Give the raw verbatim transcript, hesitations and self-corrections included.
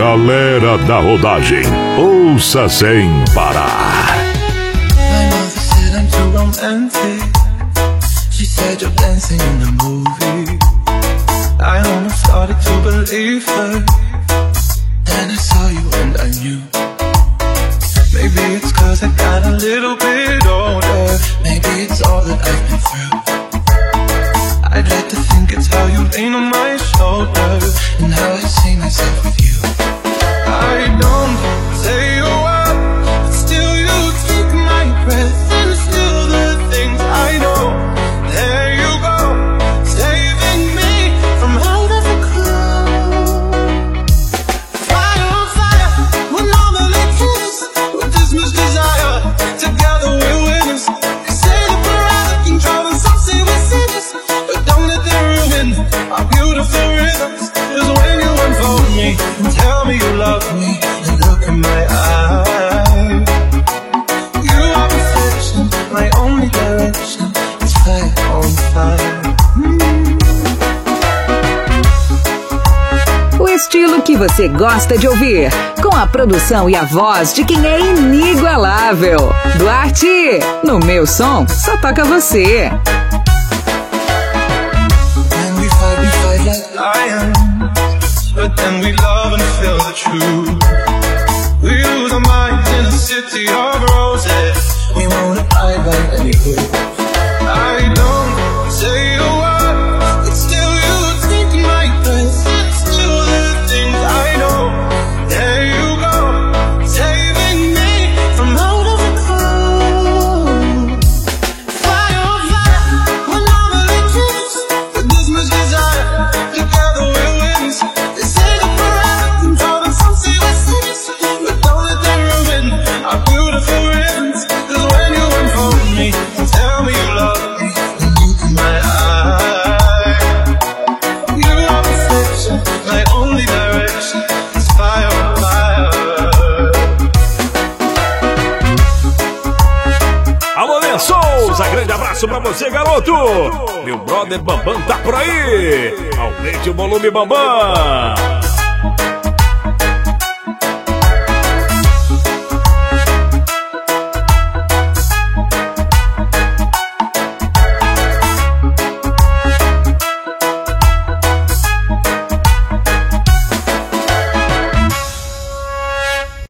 Galera da rodagem, ouça sem parar. My mother said I'm too romantic. She said you're dancing in the movie. I almost started to believe her. Then I saw you and I knew. Maybe it's cause I got a little bit older. Maybe it's all that I've been through. I'd like to think it's how you lean on my shoulder and how I see myself with you. I don't say a word, but still you take my breath. And still the things I know. There you go, saving me from out of the cold. Fire on fire, we're normally kiss. With this much desire, together we're winners. They say that we're out of control and some say we're sinners. But don't let them ruin our beautiful rhythms. Cause when you unfold me and tell me you love me and look in my eyes, you are perfection, my only direction. It's fire on fire. O estilo que você gosta de ouvir, com a produção e a voz de quem é inigualável. Duarte, no meu som, só toca você. And we fight, we fight like lions, but then we love and feel the truth. We lose our minds in a city of roses. We won't abide by any rules. I don't say a word, but still you take my breath. And still the things I know. There you go, saving me from out of the cold. Fire on fire, we're normally kiss. With this much desire, together we're wins. They say that we're out of control and some say we're sinners. But don't let them ruin our beautiful rhythms. Cause when you unfold me and tell me you love me and look in my eyes, you are perfection, my only direction. It's fire on fire. Alô, Len Souza, grande abraço pra você, garoto. Meu brother Bambam tá por aí. Aumente o volume, Bambam.